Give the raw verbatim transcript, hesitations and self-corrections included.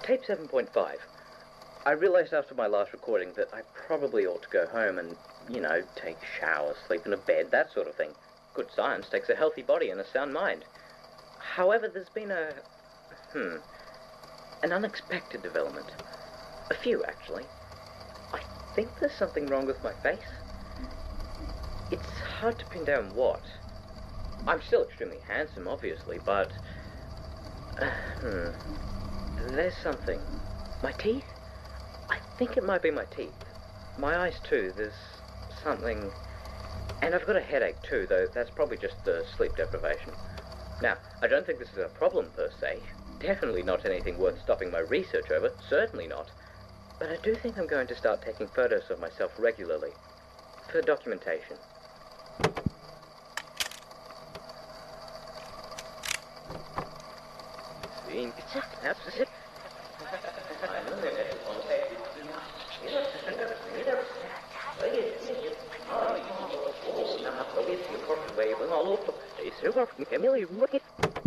Tape seven point five. I realized after my last recording that I probably ought to go home and, you know, take a shower, sleep in a bed, that sort of thing. Good science takes a healthy body and a sound mind. However, there's been a... hmm... an unexpected development. A few, actually. I think there's something wrong with my face. It's hard to pin down what. I'm still extremely handsome, obviously, but... Uh, hmm... There's something. My teeth? I think it might be my teeth. My eyes, too. There's something... And I've got a headache, too, though that's probably just the sleep deprivation. Now, I don't think this is a problem, per se. Definitely not anything worth stopping my research over. Certainly not. But I do think I'm going to start taking photos of myself regularly. For documentation. Camille, look at...